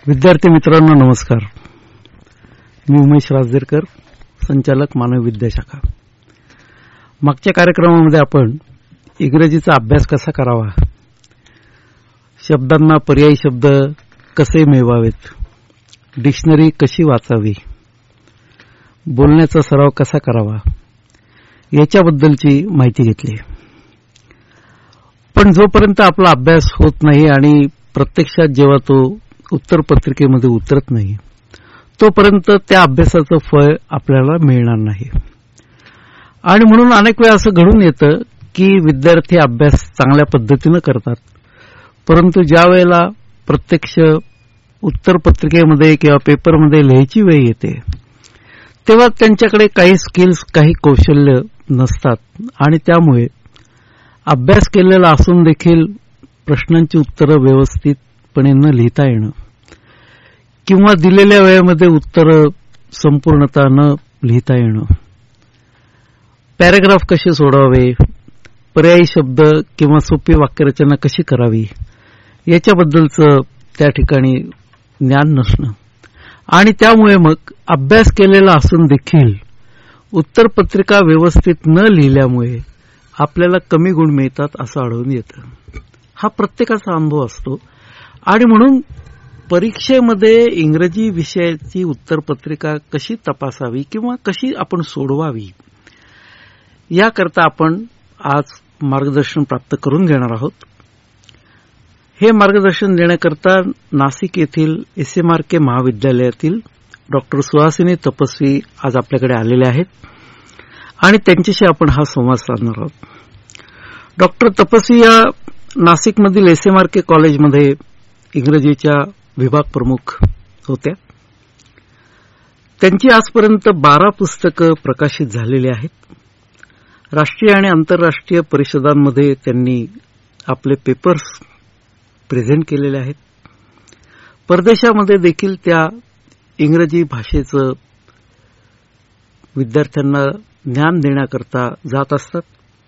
विद्यार्थी मित्रांनो नमस्कार. मी उमेश राजदेरकर, संचालक मानव विद्याशाखा. मागच्या कार्यक्रमामध्ये आपण इंग्रजीचा अभ्यास कसा करावा, शब्दांना पर्यायी शब्द कसे मिळवावेत, डिक्शनरी कशी वाचावी, बोलण्याचा सराव कसा करावा याच्याबद्दलची माहिती घेतली. पण जोपर्यंत आपला अभ्यास होत नाही आणि प्रत्यक्षात जेव्हा तो उत्तरपत्रिकेमध्ये उतरत नाही तोपर्यंत त्या अभ्यासाचं फळ आपल्याला मिळणार नाही. आणि म्हणून अनेक वेळा असं घडून येतं की विद्यार्थी अभ्यास चांगल्या पद्धतीनं करतात, परंतु ज्या वेळेला प्रत्यक्ष उत्तरपत्रिकेमध्ये किंवा पेपरमध्ये लिहायची वेळ येते तेव्हा त्यांच्याकडे काही स्किल्स, काही कौशल्य नसतात आणि त्यामुळे अभ्यास केलेला असून देखील प्रश्नांची उत्तरं व्यवस्थितपणे न लिहिता येणं किंवा दिलेल्या वेळेमध्ये उत्तरं संपूर्णतः न लिहिता येणं, पॅराग्राफ कसे सोडवावे, पर्यायी शब्द किंवा सोपी वाक्यरचना कशी करावी याच्याबद्दलचं त्या ठिकाणी ज्ञान नसणं आणि त्यामुळे मग अभ्यास केलेला असून देखील उत्तरपत्रिका व्यवस्थित न लिहिल्यामुळे आपल्याला कमी गुण मिळतात असं आढळून येतं. हा प्रत्येकाचा अनुभव असतो आणि म्हणून परीक्षेमध्ये इंग्रजी विषयाची उत्तरपत्रिका कशी तपासावी किंवा कशी आपण सोडवावी याकरता आपण आज मार्गदर्शन प्राप्त करून घेणार आहोत. हे मार्गदर्शन देण्याकरता नाशिक येथील SMRK महाविद्यालयातील डॉक्टर सुहासिनी तपस्वी आज आपल्याकडे आलेले आहेत आणि त्यांच्याशी आपण हा संवाद साधणार आहोत. डॉक्टर तपस्वी या नाशिकमधील SMRK कॉलेजमध्ये इंग्रजीच्या विभाग प्रमुख होत्या. त्यांची आजपर्यंत 12 पुस्तकं प्रकाशित झालेली आहेत. राष्ट्रीय आणि आंतरराष्ट्रीय परिषदांमध्ये त्यांनी आपले पेपर्स प्रेझेंट केलेले आहेत. परदेशामध्ये देखील त्या इंग्रजी भाषेचं विद्यार्थ्यांना ज्ञान देण्याकरता जात असतात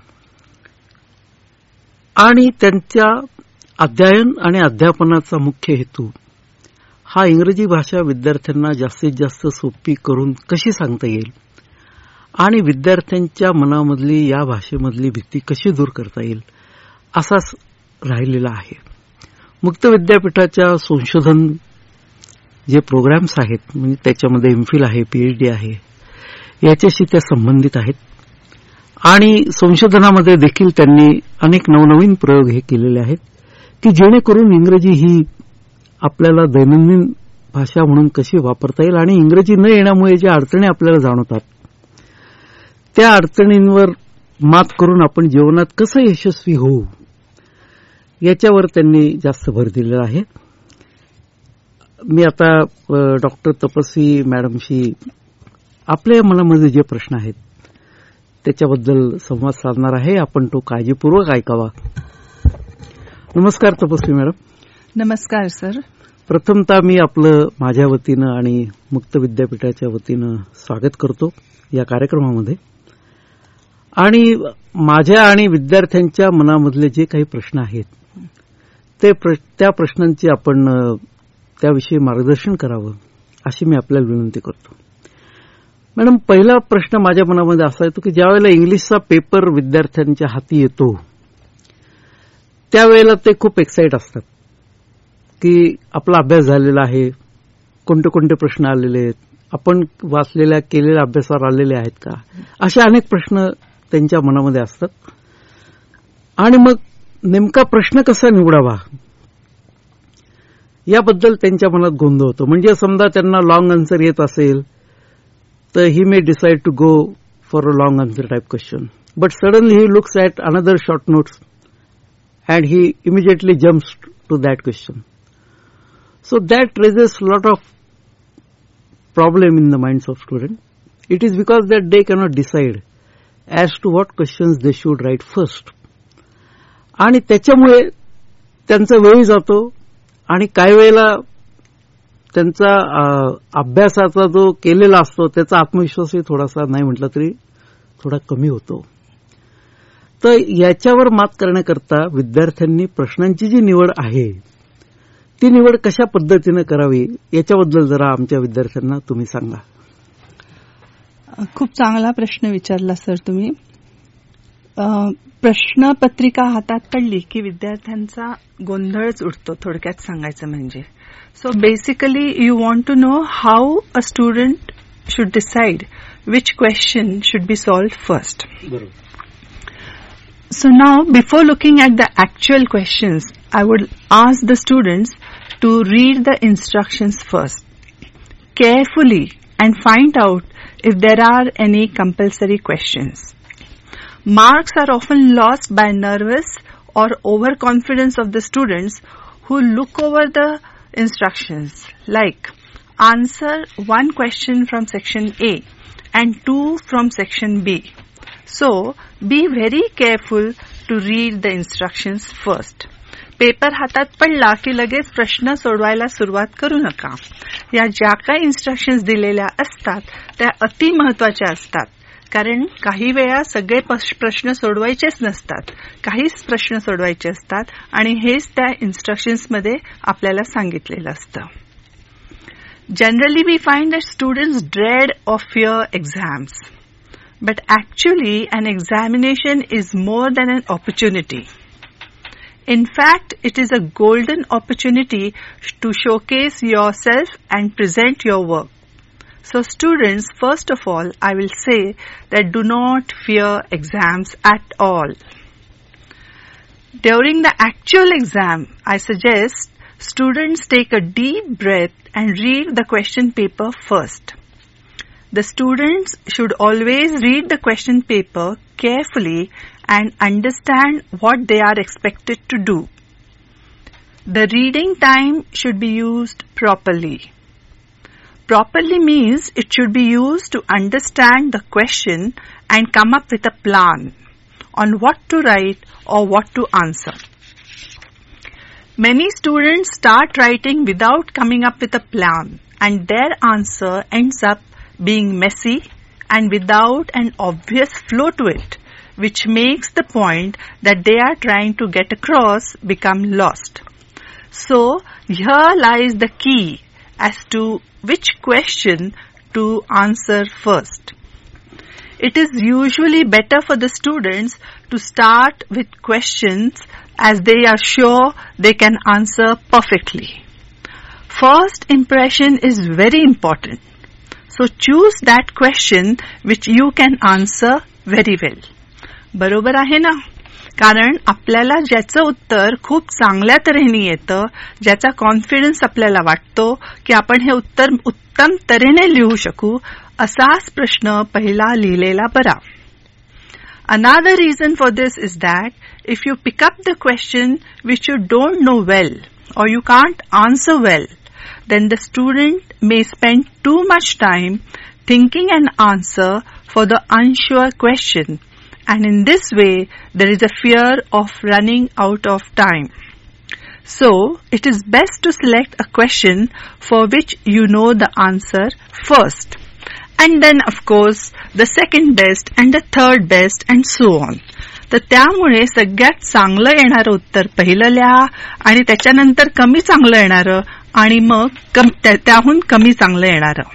आणि त्यांच्या अध्ययन आणि अध्यापनाचा मुख्य हेतू हा इंग्रजी भाषा विद्यार्थ्यांना जास्तीत जास्त सोपी करून कशी सांगता येईल आणि विद्यार्थ्यांच्या मनामधली या भाषेमधली भीती कशी दूर करता येईल असाच राहिलेला आहे. मुक्त विद्यापीठाच्या संशोधन जे प्रोग्राम्स आहेत म्हणजे त्याच्यामध्ये MPhil आहे, PhD आहे, याच्याशी त्या संबंधित आहेत आणि संशोधनामध्ये देखील त्यांनी अनेक नवनवीन प्रयोग हे केलेले आहेत की जेणेकरून इंग्रजी ही आपल्याला दैनंदिन भाषा म्हणून कशी वापरता येईल आणि इंग्रजी न येण्यामुळे ज्या अडचणी आपल्याला जाणवतात त्या अडचणींवर मात करून आपण जीवनात कसं यशस्वी होऊ याच्यावर त्यांनी जास्त भर दिलेला आहे. मी आता डॉक्टर तपस्वी मॅडमशी आपल्या मनामध्ये जे प्रश्न आहेत त्याच्याबद्दल संवाद साधणार आहे. आपण तो काळजीपूर्वक ऐकावा. नमस्कार तपस्वी मॅडम. नमस्कार सर. प्रथमतः मी आपलं माझ्या वतीनं आणि मुक्त विद्यापीठाच्या वतीनं स्वागत करतो या कार्यक्रमामध्ये आणि माझ्या आणि विद्यार्थ्यांच्या मनामधले जे काही प्रश्न आहेत त्या प्रश्नांची आपण त्याविषयी मार्गदर्शन करावं अशी मी आपल्याला विनंती करतो. मॅडम, पहिला प्रश्न माझ्या मनामध्ये असा येतो की ज्यावेळेला इंग्लिशचा पेपर विद्यार्थ्यांच्या हाती येतो त्यावेळेला ते खूप एक्साइट असतात की आपला अभ्यास झालेला आहे, कोणते कोणते प्रश्न आलेले आहेत, आपण वाचलेल्या केलेल्या अभ्यासावर आलेले आहेत का, असे अनेक प्रश्न त्यांच्या मनामध्ये असतात आणि मग नेमका प्रश्न कसा निवडावा याबद्दल त्यांच्या मनात गोंधळ होतो. म्हणजे समजा त्यांना लॉंग आन्सर येत असेल तर he may decide to go for a long answer type question, but suddenly he looks at another short notes and he immediately jumps to that question. So that raises a lot of problem in the minds of students. It is because that they cannot decide as to what questions they should write first. आणि त्याच्यामुळे त्यांचा वेळ जातो आणि काही वेळेला त्यांचा अभ्यासाचा जो केलेला असतो त्याचा आत्मविश्वासही थोडासा नाही म्हटलं तरी थोडा कमी होतो. तर याच्यावर मात करण्याकरता विद्यार्थ्यांनी प्रश्नांची जी निवड आहे ती निवड कशा पद्धतीने करावी याच्याबद्दल जरा आमच्या विद्यार्थ्यांना तुम्ही सांगा. खूप चांगला प्रश्न विचारला सर तुम्ही. प्रश्नपत्रिका हातात पडली की विद्यार्थ्यांचा गोंधळच उडतो, थोडक्यात सांगायचं म्हणजे. So basically you want to know how a student should decide which question should be solved first. So now, before looking at the actual questions, I would ask the students to read the instructions first, carefully, and find out if there are any compulsory questions. Marks are often lost by nervous or overconfidence of the students who look over the instructions, like answer one question from section A and 2 from section B. So, be very careful to read the instructions first. Paper हातात पडला की लगेच प्रश्न सोडवायला सुरुवात करू नका. या ज्या काही इन्स्ट्रक्शन्स दिलेल्या असतात त्या अति महत्वाच्या असतात, कारण काही वेळा सगळे प्रश्न सोडवायचेच नसतात, काहीच प्रश्न सोडवायचे असतात आणि हेच त्या इन्स्ट्रक्शन्समध्ये आपल्याला सांगितलेलं असतं. Generally, we find that students dread or fear exams. But actually, an examination is more than an opportunity. In fact, it is a golden opportunity to showcase yourself and present your work. So students, first of all, I will say that do not fear exams at all. During the actual exam, I suggest students take a deep breath and read the question paper first. The students should always read the question paper carefully and understand what they are expected to do. The reading time should be used properly. Properly means it should be used to understand the question and come up with a plan on what to write or what to answer. Many students start writing without coming up with a plan, and their answer ends up being messy and without an obvious flow to it, which makes the point that they are trying to get across become lost. So, here lies the key as to which question to answer first. It is usually better for the students to start with questions as they are sure they can answer perfectly. First impression is very important. So choose that question which you can answer very well. बरोबर आहे ना? कारण आपल्याला ज्याचं उत्तर खूप चांगल्या तऱ्हेने येतं, ज्याचा कॉन्फिडन्स आपल्याला वाटतो की आपण हे उत्तर उत्तम तऱ्हेने लिहू शकू, असाच प्रश्न पहिला लिहिलेला बरा. Another reason for this is that if you pick up the question which you don't know well or you can't answer well, then the student may spend too much time thinking an answer for the unsure question, and in this way there is a fear of running out of time. So, it is best to select a question for which you know the answer first. And then, of course, the second best and the third best and so on. तर त्यामुळे सगळ्यात चांगलं येणारं उत्तर पहिलं लिहा आणि त्याच्यानंतर कमी चांगलं येणारं आणि मग त्याहून कमी चांगलं येणारं.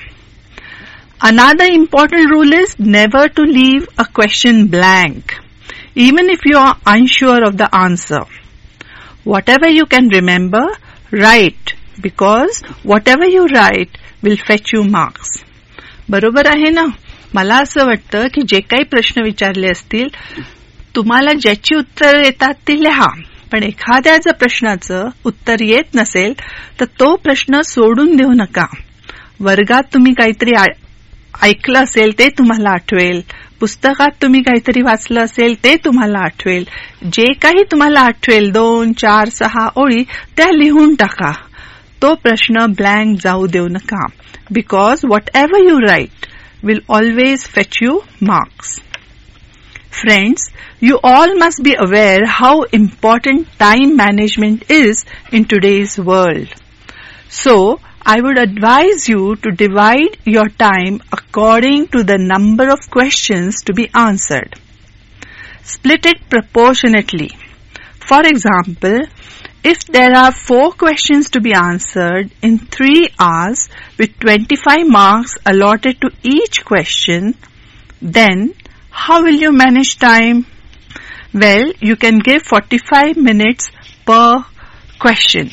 Another important rule is never to leave a question blank, even if you are unsure of the answer. Whatever you can remember, write, because whatever you write will fetch you marks. बरोबर आहे ना? मला असं वाटतं की जे काही प्रश्न विचारले असतील, तुम्हाला ज्याची उत्तर येतात ती लिहा, पण एखाद्या जर प्रश्नाचं उत्तर येत नसेल तर तो प्रश्न सोडून देऊ नका. वर्गात तुम्ही काहीतरी ऐकलं असेल ते तुम्हाला आठवेल, पुस्तकात तुम्ही काहीतरी वाचलं असेल ते तुम्हाला आठवेल, जे काही तुम्हाला आठवेल 2, 4, 6 ओळी त्या लिहून टाका. तो प्रश्न ब्लँक जाऊ देऊ नका, because whatever you write will always fetch you marks. Friends, you all must be aware how important time management is in today's world. So, I would advise you to divide your time according to the number of questions to be answered. Split it proportionately. For example, If there are 4 questions to be answered in 3 hours with 25 marks allotted to each question, then how will you manage time? Well, you can give 45 minutes per question.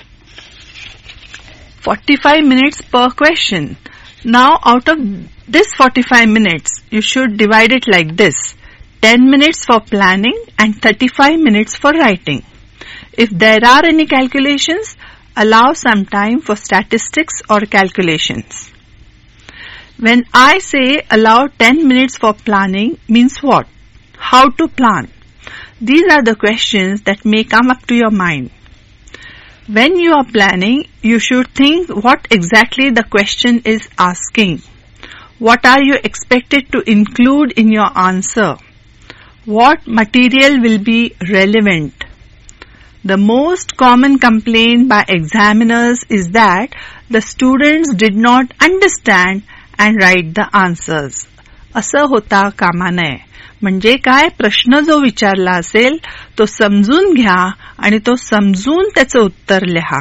45 minutes per question. Now, out of this 45 minutes, you should divide it like this. 10 minutes for planning and 35 minutes for writing. If there are any calculations, allow some time for statistics or calculations. When I say allow 10 minutes for planning means what? How to plan? These are the questions that may come up to your mind. When you are planning, you should think what exactly the question is asking. What are you expected to include in your answer? What material will be relevant? The most common complaint by examiners is that the students did not understand and write the answers. असं होता कामा नये. म्हणजे काय, प्रश्न जो विचारला असेल तो समजून घ्या आणि तो समजून त्याचं उत्तर लिहा.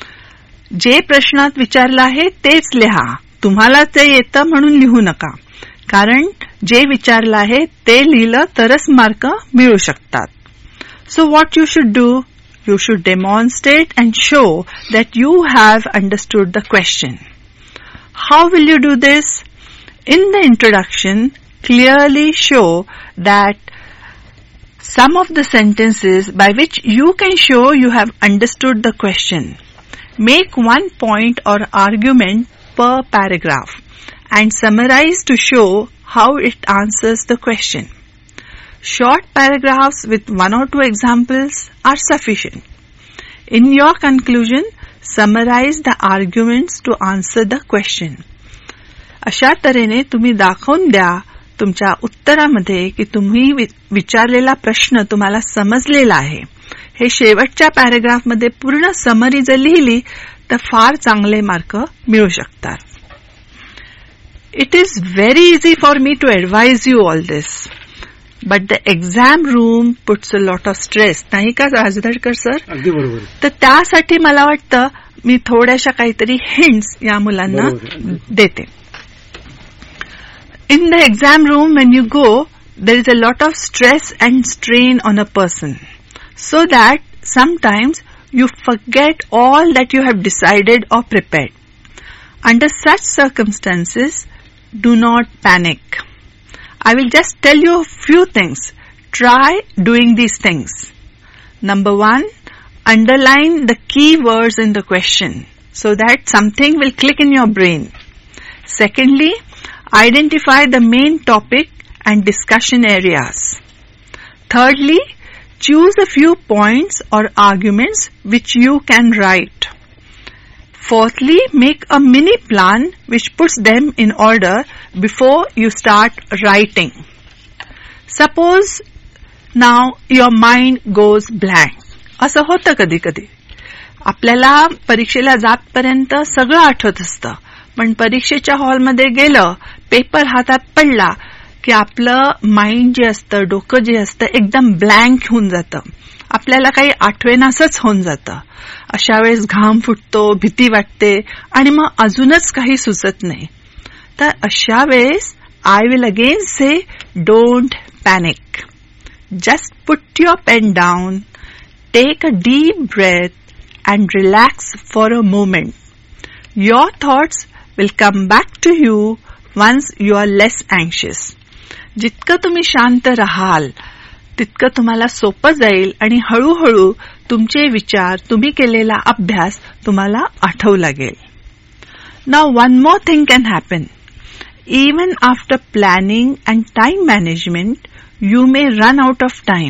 जे प्रश्नात विचारलं आहे तेच लिहा. तुम्हाला ते येतं म्हणून लिहू नका. कारण जे विचारलं आहे ते लिहिलं तरच मार्क मिळू शकतात. So what you should do? You should demonstrate and show that you have understood the question. How will you do this? In the introduction, clearly show that some of the sentences by which you can show you have understood the question. Make one point or argument per paragraph and summarize to show how it answers the question. Short paragraphs with 1 or 2 examples are sufficient. In your conclusion, summarize the arguments to answer the question. अशा तऱ्हेने तुम्ही दाखवून द्या तुमच्या उत्तरामध्ये की तुम्ही विचारलेला प्रश्न तुम्हाला समजलेला आहे. हे शेवटच्या पॅराग्राफमध्ये पूर्ण समरी जर लिहिली तर फार चांगले मार्क मिळू शकतात. It is very easy for me to advise you all this, but the exam room puts a lot of stress. नाही का राजधरकर सर? अगदी बरोबर. तर त्यासाठी मला वाटतं मी थोड्याशा काहीतरी हिंट्स या मुलांना देते. In the exam room when you go, there is a lot of stress and strain on a person, so that sometimes you forget all that you have decided or prepared. Under such circumstances, do not panic. I will just tell you a few things. Try doing these things. Number 1, underline the key words in the question so that something will click in your brain. Secondly, identify the main topic and discussion areas. Thirdly, choose a few points or arguments which you can write. Fourthly, make a mini plan which puts them in order before you start writing. Suppose now your mind goes blank. असं होतं कधी कधी. आपल्याला परीक्षेला जातपर्यंत सगळं आठवत असतं, पण परीक्षेच्या हॉलमध्ये गेलं, पेपर हातात पडला की आपलं माइंड जे असतं, डोकं जे असतं एकदम ब्लँक होऊन जातं. आपल्याला काही आठवेनासच होऊन जातं. अशा वेळेस घाम फुटतो, भीती वाटते आणि मग अजूनच काही सुचत नाही. तर अशा वेळेस I will again say don't panic. Just put your pen down, take a deep breath and relax for a moment. Your thoughts will come back to you once you are less अँशियस. जितकं तुम्ही शांत राहाल तितकं तुम्हाला सोपं जाईल आणि हळूहळू तुमचे विचार, तुम्ही केलेला अभ्यास तुम्हाला आठवू लागेल. Now one more thing can happen. Even after planning and time management you may run out of time.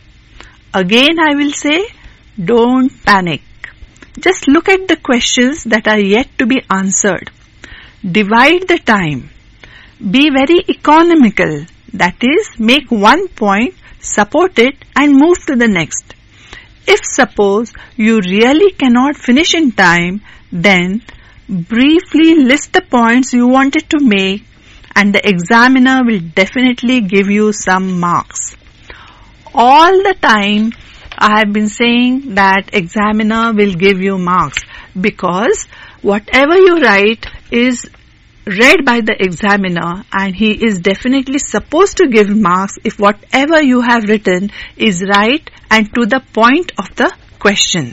Again I will say don't panic. Just look at the questions that are yet to be answered. Divide the time. Be very economical, that is, make one point, support it and move to the next. If suppose you really cannot finish in time, then briefly list the points you wanted to make and the examiner will definitely give you some marks. All the time I have been saying that examiner will give you marks, because whatever you write is read by the examiner, and he is definitely supposed to give marks if whatever you have written is right and to the point of the question.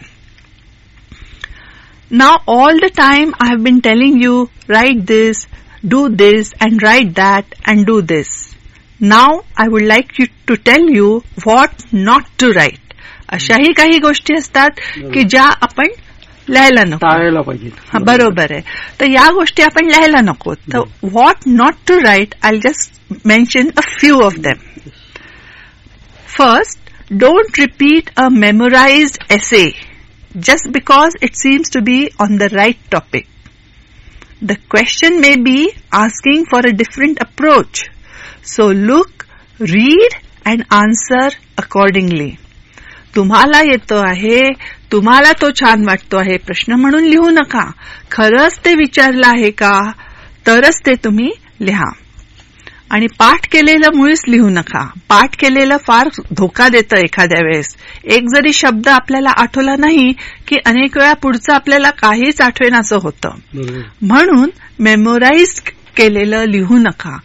Now all the time I have been telling you, write this, do this, and write that, and do this. Now I would like you to tell you what not to write. अशाही काही गोष्टी असतात की ज्या आपण लिहायला नको, टाळायला पाहिजे. बरोबर आहे. तर या गोष्टी आपण लिहायला नको. तर what not to write, I just mention a few of them. First, don't repeat a memorised essay just because it seems to be on the right topic. The question may be asking for a different approach. So look, read and answer accordingly. तुम्हाला येतो आहे, तुम्हाला तो छान वाटतो आहे, प्रश्न म्हणून लिहू नका. खरंच ते विचारलं आहे का, तरच ते तुम्ही लिहा. आणि पाठ केलेलं मुळीच लिहू नका. पाठ केलेलं फार धोका देतं एखाद्या वेळेस. एक जरी शब्द आपल्याला आठवला नाही की अनेक वेळा पुढचं आपल्याला काहीच आठवेनाचं होतं. म्हणून मेमोराइज केलेलं लिहू नका.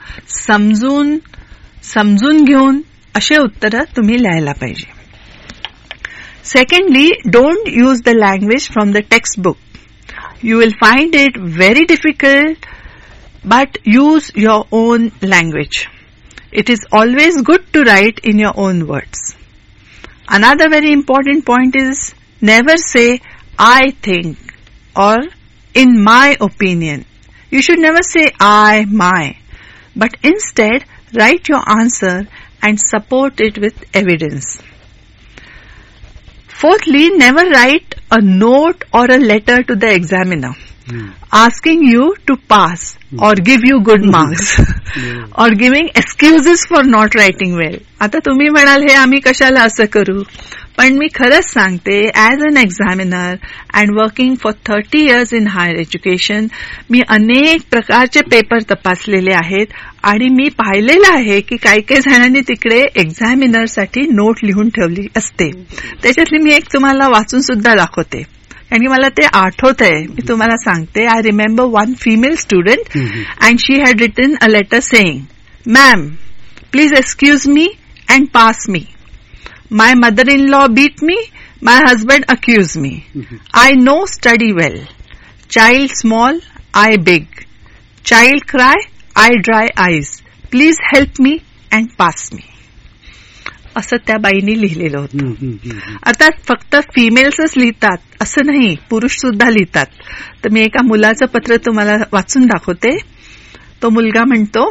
समजून घेऊन असे उत्तरं तुम्ही लिहायला पाहिजे. Secondly, don't use the language from the text book. You will find it very difficult, but use your own language. It is always good to write in your own words. Another very important point is never say I think or in my opinion. You should never say I, my, but instead write your answer and support it with evidence. Fourthly, never write a note or a letter to the examiner asking you to pass or give you good marks or giving excuses for not writing well. आता तुम्ही म्हणाल हे आम्ही कशाला असं करू, पण मी खरंच सांगते, as an examiner and working for 30 years in higher education, मी अनेक प्रकारचे पेपर तपासलेले आहेत आणि मी पाहिलेलं आहे की काही काही जणांनी तिकडे एक्झामिनरसाठी नोट लिहून ठेवली असते. त्याच्यातली मी एक तुम्हाला वाचून सुद्धा दाखवते आणि मला ते आठवत आहे. मी तुम्हाला सांगते. I remember one female student and she had written a letter saying, ma'am please excuse me and pass me. My mother in law beat me, my husband accuse me. I no study well. Child small, I big. Child cry, I dry eyes. Please help me and pass me. असं त्या बाईंनी लिहिलेलं होतं. आता फक्त फिमेल्सच लिहितात असं नाही, पुरुष सुद्धा लिहितात. तर मी एका मुलाचं पत्र तुम्हाला वाचून दाखवते. तो मुलगा म्हणतो,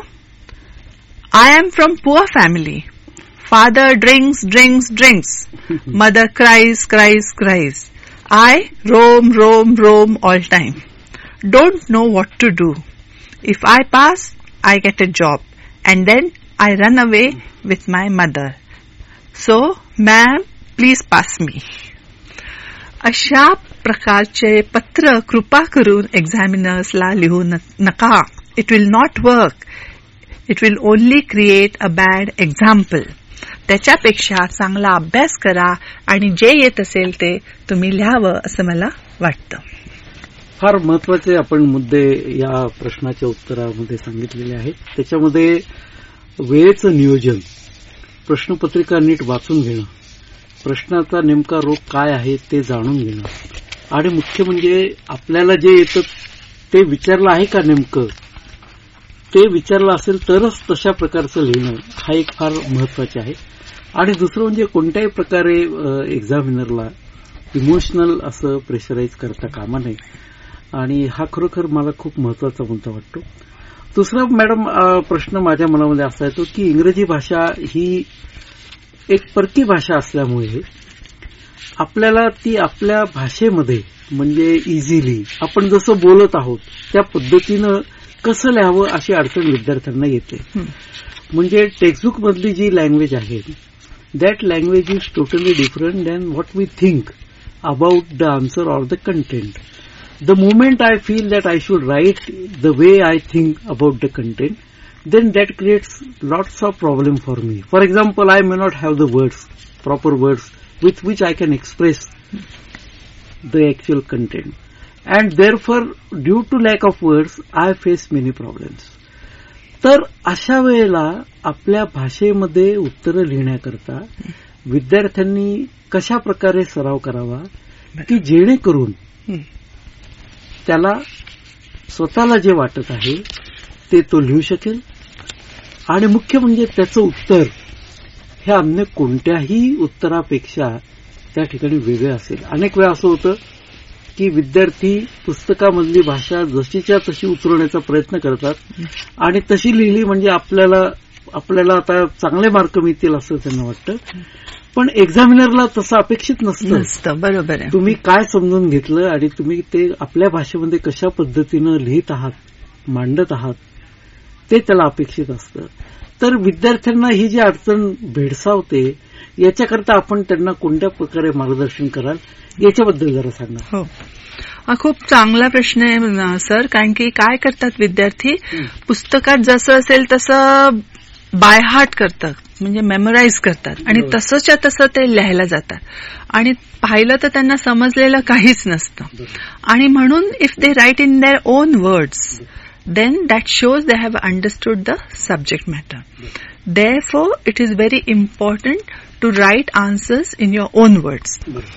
I am from poor family. Father drinks drinks drinks. Mother cries cries cries. I roam roam roam all time. Don't know what to do. If I pass, I get a job and then I run away with my mother. So ma'am please pass me. अशा प्रकारचे पत्र कृपा करून एक्झामिनर्सला लिहू नका. It will not work. It will only create a bad example. त्याच्यापेक्षा चांगला अभ्यास करा आणि जे येत असेल ते तुम्ही लिहावं असं मला वाटतं. फार महत्वाचे आपण मुद्दे या प्रश्नाच्या उत्तरामध्ये सांगितलेले आहेत. त्याच्यामध्ये वेळेचं नियोजन, प्रश्नपत्रिका नीट वाचून घेणं, प्रश्नाचा नेमका रोग काय आहे ते जाणून घेणं, आणि मुख्य म्हणजे आपल्याला जे येतं ते विचारलं आहे का, नेमकं ते विचारलं असेल तरच तशा प्रकारचं लिहिणं हा एक फार महत्वाचे आहे. आणि दुसरं म्हणजे कोणत्याही प्रकारे एक्झामिनरला इमोशनल असं प्रेशराईज करता कामा नये, आणि हा खरोखर मला खूप महत्वाचा मुद्दा वाटतो. दुसरा मॅडम प्रश्न माझ्या मनामध्ये असा येतो की इंग्रजी भाषा ही एक परकी भाषा असल्यामुळे आपल्याला ती आपल्या भाषेमध्ये म्हणजे इझिली आपण जसं बोलत आहोत त्या पद्धतीनं कसं लिहावं अशी अडचण विद्यार्थ्यांना येते. म्हणजे टेक्स्टबुक मधली जी लँग्वेज आहे that language is totally different than what we think about the answer or the content. The moment I feel that I should write the way I think about the content, then that creates lots of problem for me. For example, I may not have the words, proper words with which I can express the actual content. And therefore, due to lack of words, I face many problems. तर अशा वेळेला आपल्या भाषेमध्ये उत्तरं लिहिण्याकरता विद्यार्थ्यांनी कशा प्रकारे सराव करावा की जेणेकरून त्याला स्वतःला जे वाटत आहे ते तो लिहू शकेल आणि मुख्य म्हणजे त्याचं उत्तर हे अन्य कोणत्याही उत्तरापेक्षा त्या ठिकाणी वेगळं असेल. अनेक वेळा असं होतं की विद्यार्थी पुस्तकामधली भाषा जशीच्या तशी उतरवण्याचा प्रयत्न करतात आणि तशी लिहिली म्हणजे आपल्याला आता चांगले मार्क मिळतील असं त्यांना वाटतं. पण एक्झामिनरला तसं अपेक्षित नसतं. बरोबर आहे. तुम्ही काय समजून घेतलं आणि तुम्ही ते आपल्या भाषेमध्ये कशा पद्धतीनं लिहित आहात, मांडत आहात, ते त्याला अपेक्षित असतं. तर विद्यार्थ्यांना ही जी अडचण भेडसावते याच्याकरता आपण त्यांना कोणत्या प्रकारे मार्गदर्शन कराल याच्याबद्दल जरा सांगा. हो, हा खूप चांगला प्रश्न आहे सर. कारण की काय करतात विद्यार्थी, पुस्तकात जसं असेल तसं बाय हार्ट करतात, म्हणजे मेमोराईज करतात आणि तसंच्या तसं ते लिहायला जातात आणि पाहिलं तर त्यांना समजलेलं काहीच नसतं. आणि म्हणून if they write in their own words then that shows they have understood the subject matter. Therefore, it is very important to write answers in your own words.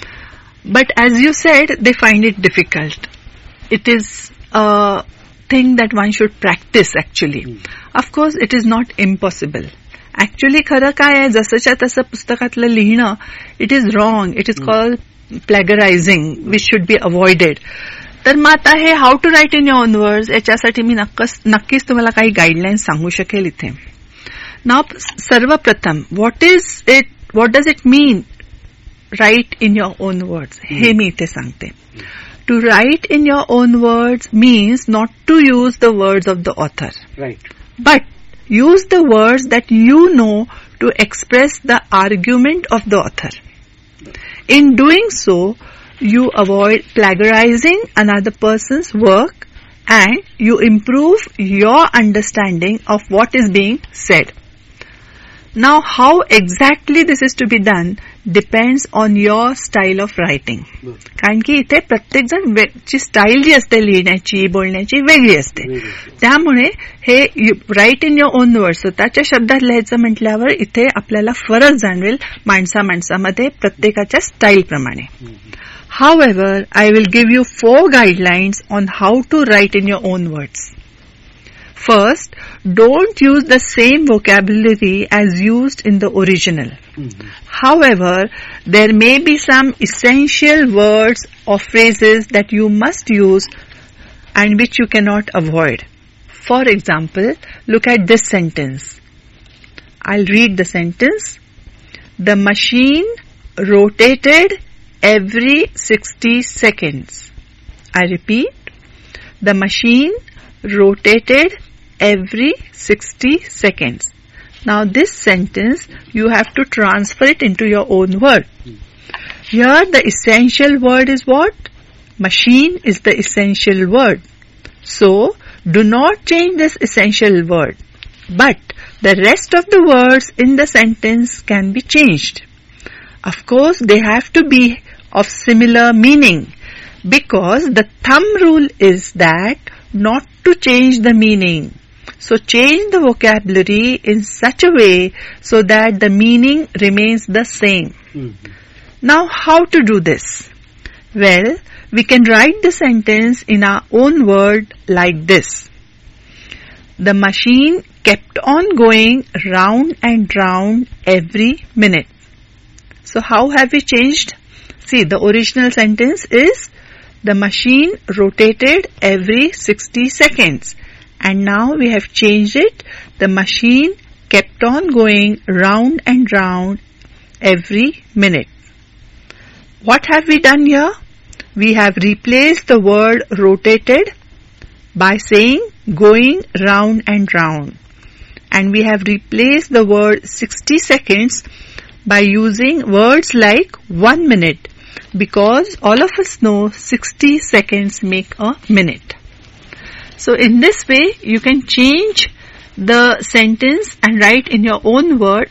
But as you said, they find it difficult. It is a thing that one should practice actually. Of course, it is not impossible. Actually, खरं काय आहे, जसंच्या तसं पुस्तकातलं लिहिणं, it is wrong. It is called plagiarizing, which should be avoided. तर मग आता हे how to write in your own words याच्यासाठी मी नक्कीच तुम्हाला काही गाईडलाईन्स सांगू शकेल इथे. नाव सर्वप्रथम what does it mean write in your own words हे मी इथे सांगते. To write in your own words means not to use the words of the author, but use the words that you know to express the argument of the author. In doing so, you avoid plagiarizing another person's work and you improve your understanding of what is being said. Now, how exactly this is to be done depends on your style of writing. कारण की इथे प्रत्येक जण ची style जी असते लिहिण्याची बोलण्याची वेगळी असते. त्यामुळे हे write in your own words स्वतःच्या शब्दात लिहायचं म्हटल्यावर इथे आपल्याला फरक जाणवेल माणसामध्ये प्रत्येकाच्या स्टाईल प्रमाणे. However, I will give you 4 guidelines on how to write in your own words. First, don't use the same vocabulary as used in the original. However, there may be some essential words or phrases that you must use and which you cannot avoid. For example, look at this sentence. I'll read the sentence. The machine rotated every 60 seconds. I repeat, the machine rotated every 60 seconds. Now this sentence, you have to transfer it into your own word. Here the essential word is what? Machine is the essential word. So, do not change this essential word. But the rest of the words in the sentence can be changed. Of course, they have to be of similar meaning because the thumb rule is that not to change the meaning. So change the vocabulary in such a way so that the meaning remains the same. Now how to do this? Well, we can write the sentence in our own word like this. The machine kept on going round and round every minute. So how have we changed? See, the original sentence is the machine rotated every 60 seconds. And now we have changed it. The machine kept on going round and round every minute. What have we done here? We have replaced the word rotated by saying going round and round. And we have replaced the word 60 seconds by using words like 1 minute. Because all of us know 60 seconds make a minute. So in this way, you can change the sentence and write in your own word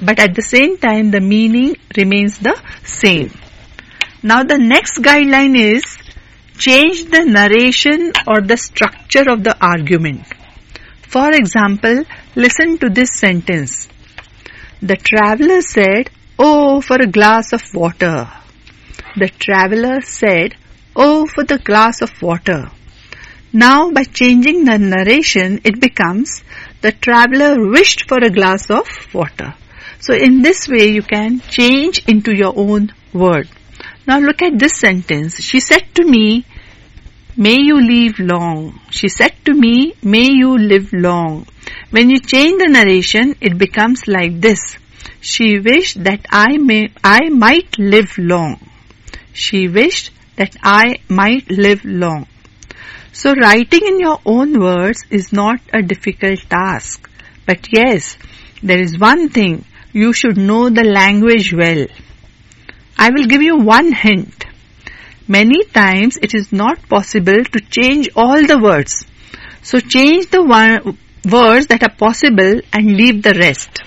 but at the same time the meaning remains the same. Now the next guideline is change the narration or the structure of the argument. For example, listen to this sentence. The traveler said, "Oh, for a glass of water." The traveler said, "Oh, for the glass of water." Now by changing the narration, it becomes, the traveler wished for a glass of water. So in this way you can change into your own word. Now look at this sentence. She said to me, "May you live long." She said to me, "May you live long." When you change the narration, it becomes like this. She wished that I might live long. She wished that I might live long. So writing in your own words is not a difficult task. But yes, there is one thing. You should know the language well. I will give you one hint. Many times it is not possible to change all the words. So change the words that are possible and leave the rest.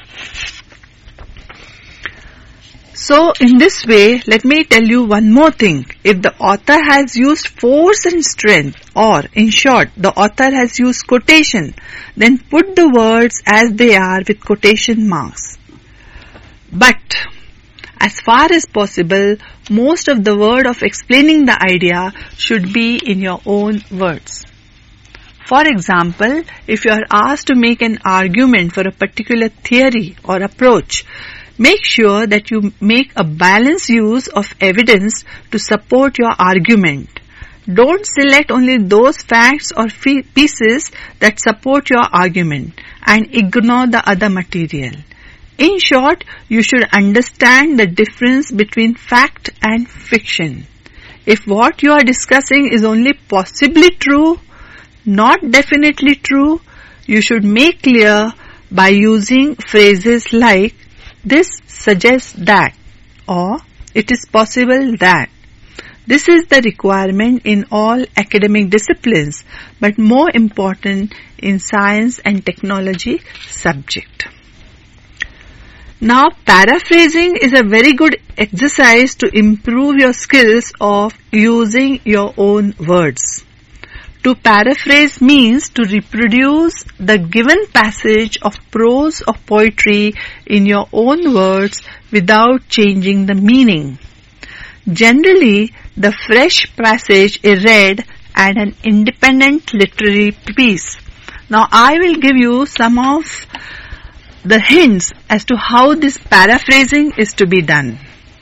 So in this way, let me tell you one more thing. If the author has used force and strength, or in short, the author has used quotation, then put the words as they are with quotation marks. But as far as possible, most of the word of explaining the idea should be in your own words. For example, if you are asked to make an argument for a particular theory or approach, make sure that you make a balanced use of evidence to support your argument. Don't select only those facts or pieces that support your argument and ignore the other material. In short, you should understand the difference between fact and fiction. If what you are discussing is only possibly true, not definitely true, you should make clear by using phrases like, "This suggests that," or "It is possible that." This is the requirement in all academic disciplines, but more important in science and technology subject. Now, paraphrasing is a very good exercise to improve your skills of using your own words. To paraphrase means to reproduce the given passage of prose or poetry in your own words without changing the meaning. Generally, the fresh passage is read as an independent literary piece. Now, I will give you some of the hints as to how this paraphrasing is to be done.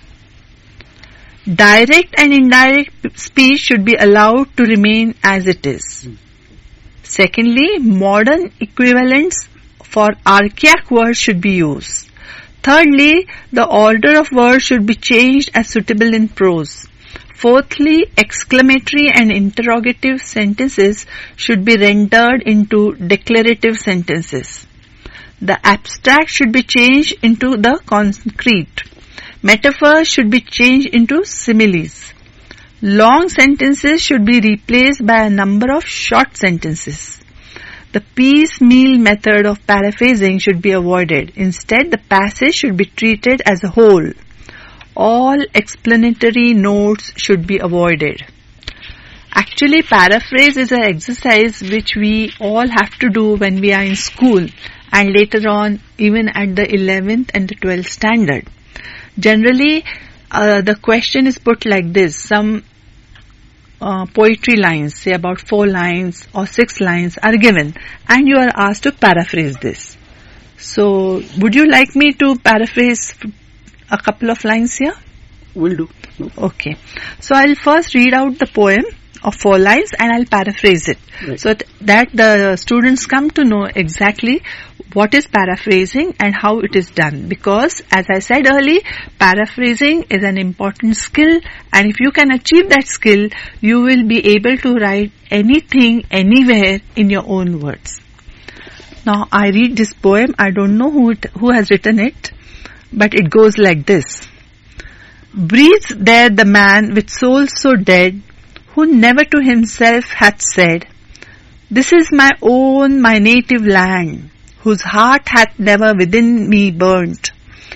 Direct and indirect speech should be allowed to remain as it is. Secondly, modern equivalents for archaic words should be used. Thirdly, the order of words should be changed as suitable in prose. Fourthly, exclamatory and interrogative sentences should be rendered into declarative sentences. The abstract should be changed into the concrete. Metaphors should be changed into similes. Long sentences should be replaced by a number of short sentences. The piecemeal method of paraphrasing should be avoided. Instead, the passage should be treated as a whole. All explanatory notes should be avoided. Actually, paraphrase is an exercise which we all have to do when we are in school and later on even at the 11th and the 12th standard. Generally, the question is put like this. Some poetry lines, say about 4 lines or 6 lines are given and you are asked to paraphrase this. So, would you like me to paraphrase a couple of lines here? Will do. Okay. So, I'll first read out the poem of 4 lines and I'll paraphrase it. Right. So that the students come to know exactly what is paraphrasing and how it is done. Because as I said earlier, paraphrasing is an important skill, and if you can achieve that skill, you will be able to write anything, anywhere in your own words. Now I read this poem. I don't know who has written it, but it goes like this. Breathes there the man with soul so dead, who never to himself hath said, This is my own, my native land, whose heart hath never within me burnt.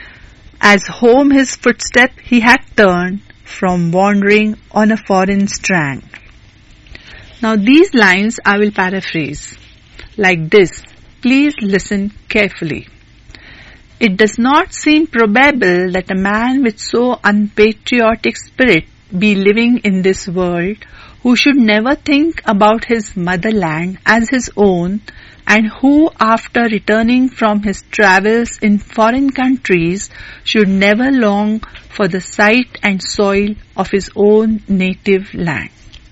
as home his footstep he had turned from wandering on a foreign strand. Now these lines I will paraphrase like this. Please listen carefully. It does not seem probable that a man with so unpatriotic spirit be living in this world, who should never think about his motherland as his own, and who after returning from his travels in foreign countries should never long for the sight and soil of his own native land.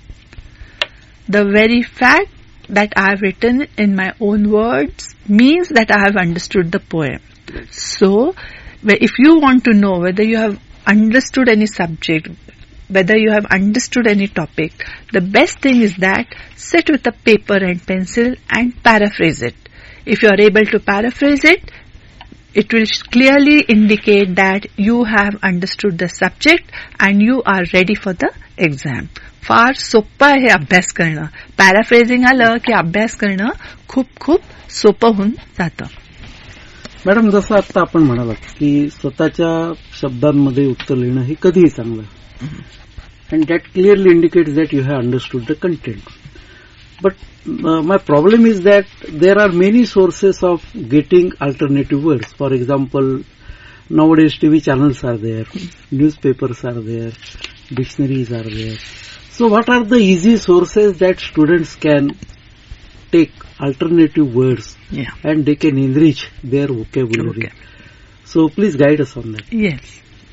The very fact that I have written in my own words means that I have understood the poem. So, if you want to know whether you have understood any subject, whether you have understood any topic, the best thing is that sit with a paper and pencil and paraphrase it. If you are able to paraphrase it, it will clearly indicate that you have understood the subject and you are ready for the exam. फार सोपं आहे अभ्यास करणं. पॅराफ्रेझिंग आलं की अभ्यास करणं खूप खूप सोपं होऊन जातं. मॅडम, जसं आता आपण म्हणालात की स्वतःच्या शब्दांमध्ये उत्तर लिहिणं हे कधीही चांगलं आहे, and that clearly indicates that you have understood the content. But my problem is that there are many sources of getting alternative words. For example, nowadays TV channels are there, newspapers are there, dictionaries are there. So what are the easy sources that students can take alternative words and they can enrich their vocabulary? So please guide us on that. Yes.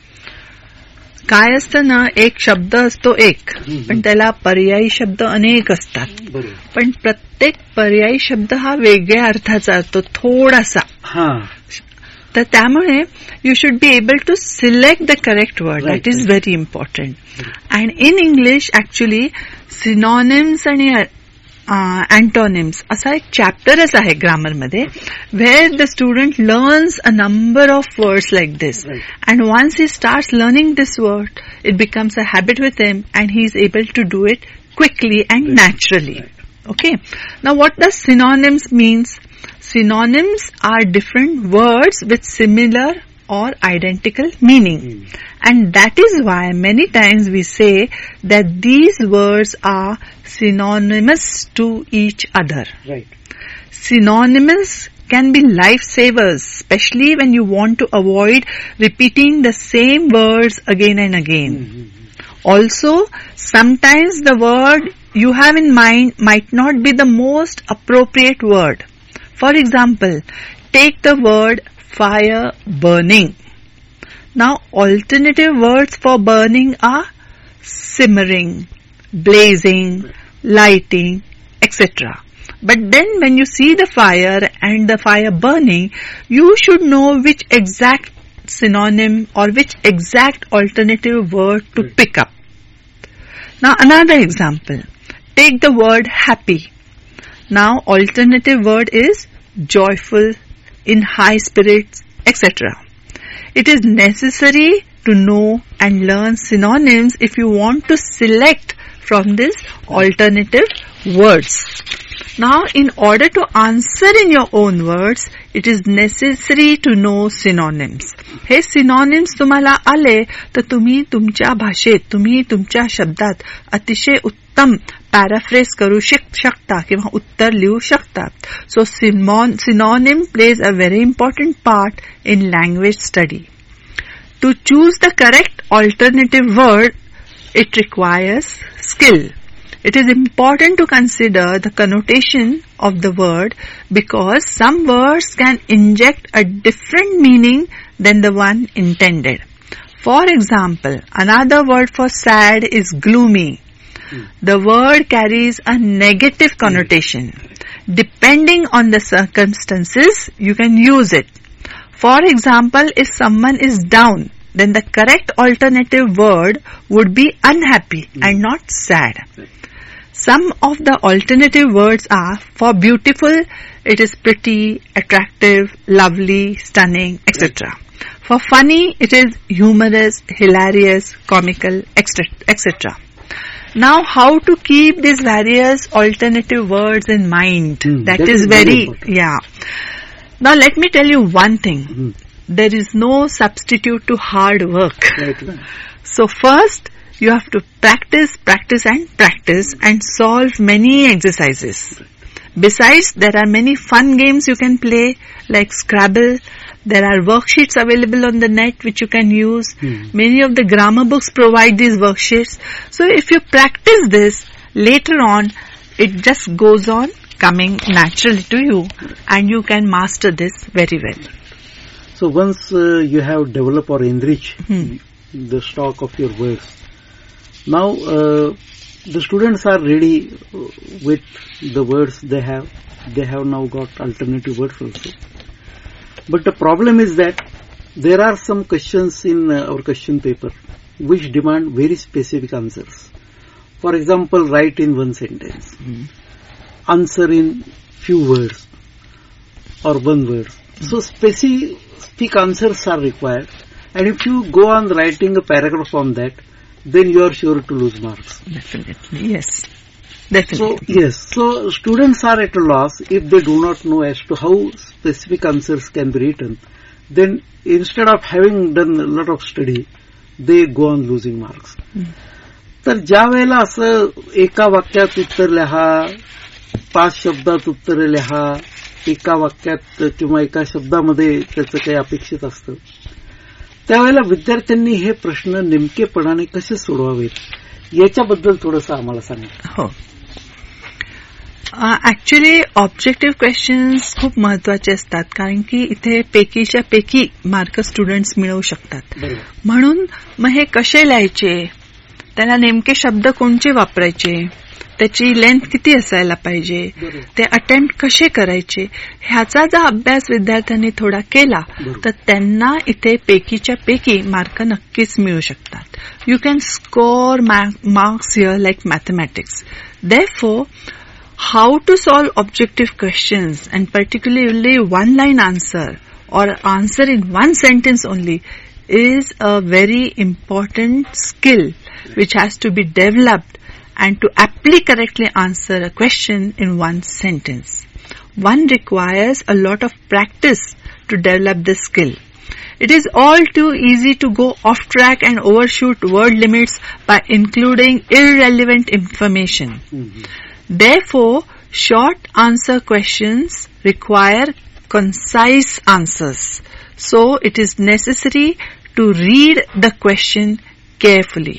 काय असतं ना, एक शब्द असतो एक, पण त्याला पर्यायी शब्द अनेक असतात. पण प्रत्येक पर्यायी शब्द हा वेगळ्या अर्थाचा असतो थोडासा. तर त्यामुळे you should be able to select the correct word. That is very important. And in English actually synonyms आणि antonyms असा एक चॅप्टरच आहे ग्रामरमध्ये, where the student learns a number of words like this, and once he starts learning this word, it becomes a habit with him and he is able to do it quickly and naturally. Okay. Now what does synonyms means? Synonyms are different words with similar or identical meaning. And that is why many times we say that these words are synonymous to each other. Right. Synonymous can be lifesavers, especially when you want to avoid repeating the same words again and again. Also, sometimes the word you have in mind might not be the most appropriate word. For example, take the word fire burning. Now, alternative words for burning are simmering, blazing, lighting, etc. But then when you see the fire and the fire burning, you should know which exact synonym or which exact alternative word to pick up. Now, another example. Take the word happy. Now, alternative word is joyful, in high spirits, etc. It is necessary to know and learn synonyms if you want to select from these alternative words. Now, in order to answer in your own words, it is necessary to know synonyms. Hey synonyms तुम्हाला आले तर तुम्ही तुमच्या भाषेत, तुम्ही तुमच्या शब्दात अतिशय उत्तम पॅराफ्रेज करू शकता किंवा उत्तर लिहू शकता. So synonym plays a very important part in language study. To choose the correct alternative word, it requires skill. It is important to consider the connotation of the word because some words can inject a different meaning than the one intended. For example, another word for sad is gloomy. The word carries a negative connotation. Depending on the circumstances, you can use it. For example, if someone is down, then the correct alternative word would be unhappy and not sad. Some of the alternative words are for beautiful, it is pretty, attractive, lovely, stunning, etc. For funny, it is humorous, hilarious, comical, etc. Now, how to keep these various alternative words in mind? That is very. Now, let me tell you one thing. there is no substitute to hard work. Right. So first, you have to practice and solve many exercises. Besides, there are many fun games you can play like Scrabble. There are worksheets available on the net which you can use. Many of the grammar books provide these worksheets. So if you practice this, later on, it just goes on coming naturally to you and you can master this very well. So once you have developed or enriched the stock of your words, now the students are ready with the words they have. They have now got alternative words also. But the problem is that there are some questions in our question paper which demand very specific answers. For example, write in one sentence, answer in few words or one word. So specific answers are required, and if you go on writing a paragraph on that, then you are sure to lose marks. Definitely, yes. Definitely. So, yes, so students are at a loss if they do not know as to how specific answers can be written. Then instead of having done a lot of study, they go on losing marks. तर ज्या वेळेला असं एका वाक्यात उत्तर लिहा, 5 शब्दात उत्तर लिहा, एका वाक्यात किंवा एका शब्दामध्ये त्याचं काही अपेक्षित असतं, त्यावेळेला विद्यार्थ्यांनी हे प्रश्न नेमकेपणाने कसे सोडवावेत याच्याबद्दल थोडंसं आम्हाला सांगा. हो. ऍक्च्युली ऑब्जेक्टिव्ह क्वेश्चन्स खूप महत्वाचे असतात, कारण की इथे पैकीच्या पैकी मार्क स्टुडंट्स मिळवू शकतात. म्हणून मग हे कसे लिहायचे, त्याला नेमके शब्द कोणते वापरायचे, त्याची लेंथ किती असायला पाहिजे, ते अटेम्प्ट कसे करायचे, ह्याचा जर अभ्यास विद्यार्थ्यांनी थोडा केला तर त्यांना इथे पैकीच्या पैकी मार्क नक्कीच मिळू शकतात. You can score marks here like mathematics. Therefore how to solve objective questions, and particularly one line answer or answer in one sentence only, is a very important skill which has to be developed, and to aptly correctly answer a question in one sentence, one requires a lot of practice to develop this skill. It is all too easy to go off track and overshoot word limits by including irrelevant information. Therefore, short answer questions require concise answers. So, it is necessary to read the question carefully.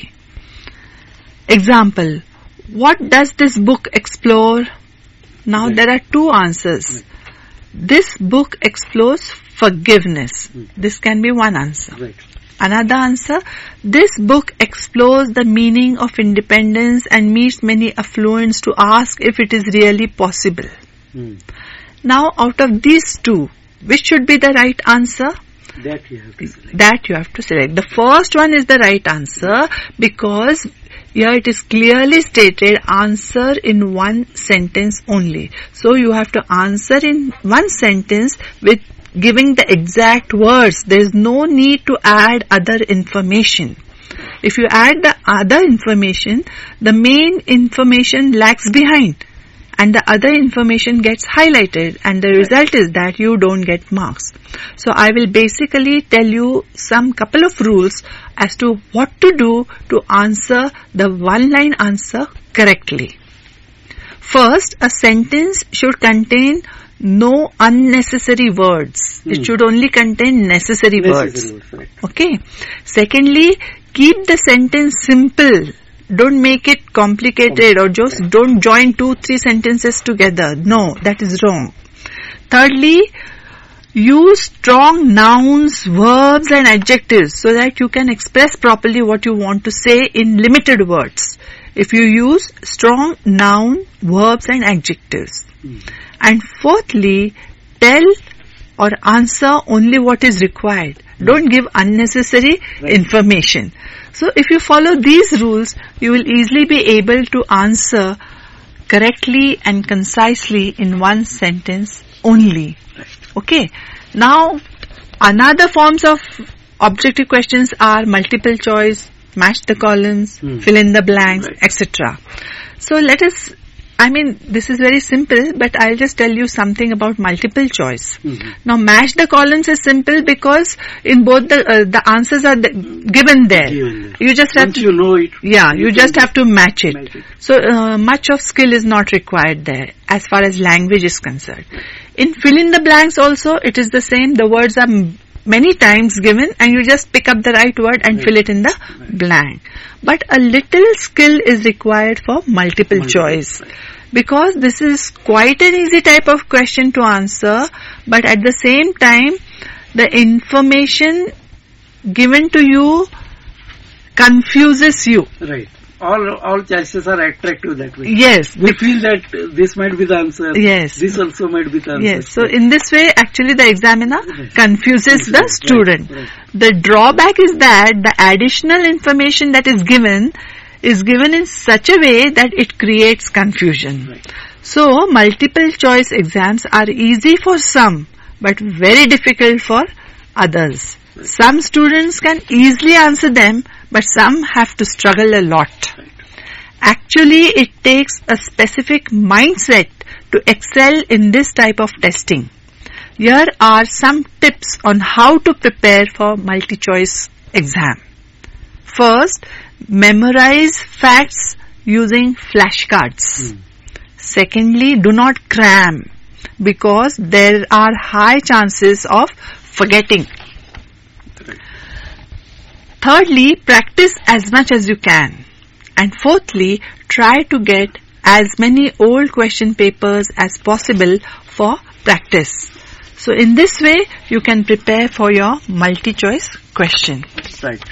Example, what does this book explore? Now, there are two answers. This book explores forgiveness. This can be one answer. Another answer, this book explores the meaning of independence and meets many affluents to ask if it is really possible. Now, out of these two, which should be the right answer? That you have to select. That you have to select. The first one is the right answer because here it is clearly stated answer in one sentence only. So, you have to answer in one sentence with giving the exact words. There is no need to add other information. If you add the other information, the main information lags behind and the other information gets highlighted, and the result is that you don't get marks. So I will basically tell you some couple of rules as to what to do to answer the one line answer correctly. First, a sentence should contain no unnecessary words. It should only contain necessary words. Okay. Secondly, keep the sentence simple. Don't make it complicated or just don't join 2-3 sentences together. No, that is wrong. Thirdly, use strong nouns, verbs and adjectives so that you can express properly what you want to say in limited words. If you use strong noun, verbs and adjectives. And fourthly, tell or answer only what is required. Don't give unnecessary information. So if you follow these rules, you will easily be able to answer correctly and concisely in one sentence only. Okay. Now, another forms of objective questions are multiple choice, match the columns, fill in the blanks, etc. So let us I mean, this is very simple, but I'll just tell you something about multiple choice. Now, match the columns is simple because in both the answers are given there. You just have Once to, you know it. yeah, you just have to match it. Match it. So, much of skill is not required there as far as language is concerned. In fill in the blanks also, it is the same. The words are many times given and you just pick up the right word and fill it in the blank. But a little skill is required for multiple choice. Because this is quite an easy type of question to answer, but at the same time, the information given to you confuses you. Right. All choices are attractive that way. Yes. We feel that this might be the answer. Yes. This also might be the answer. Yes. So in this way, actually the examiner confuses the student. Right. The drawback is that the additional information that is given in such a way that it creates confusion. Right. So multiple choice exams are easy for some, but very difficult for others. Some students can easily answer them, but some have to struggle a lot. Right. Actually, it takes a specific mindset to excel in this type of testing. Here are some tips on how to prepare for multi-choice exam. First, memorize facts using flashcards. Secondly, do not cram because there are high chances of forgetting. Thirdly, practice as much as you can. And fourthly, try to get as many old question papers as possible for practice. So in this way, you can prepare for your multi-choice question. Right.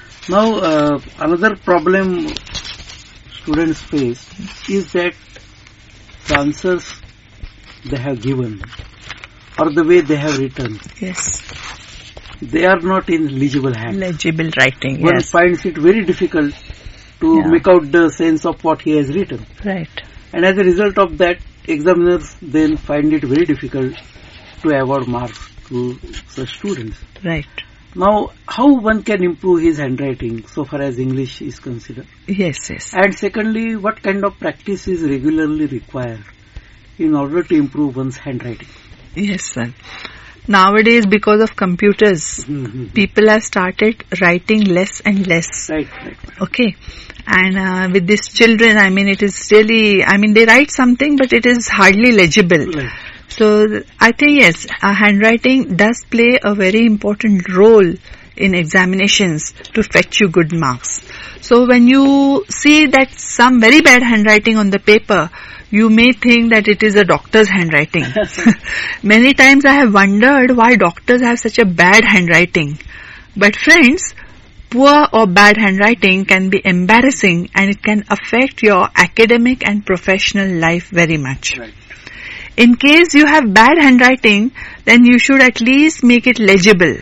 Now, another problem students face is that the answers they have given or the way they have written, Yes. they are not in legible hand. Legible writing. One Yes. finds it very difficult to make out the sense of what he has written. Right. And as a result of that, examiners then find it very difficult to award marks to such students. Right. Now, how one can improve his handwriting so far as English is considered? Yes, yes. And secondly, what kind of practice is regularly required in order to improve one's handwriting? Yes, sir. Nowadays, because of computers, people have started writing less and less. Right. Okay. And with these children, I mean, it is really, I mean, they write something, but it is hardly legible. Right. So, I think, yes, handwriting does play a very important role in examinations to fetch you good marks. So, when you see that some very bad handwriting on the paper, you may think that it is a doctor's handwriting. Many times I have wondered why doctors have such a bad handwriting. But friends, poor or bad handwriting can be embarrassing and it can affect your academic and professional life very much. Right. In case you have bad handwriting, then you should at least make it legible.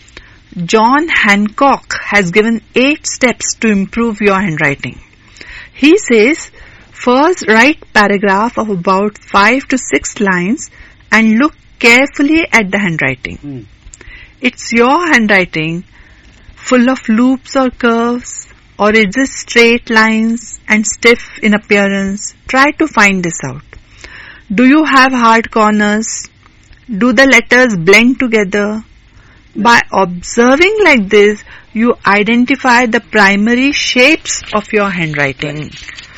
John Hancock has given 8 steps to improve your handwriting. He says, first write paragraph of about 5 to 6 lines and look carefully at the handwriting. It's your handwriting, full of loops or curves, or is it straight lines and stiff in appearance? Try to find this out. Do you have hard corners? Do the letters blend together? By observing like this, you identify the primary shapes of your handwriting.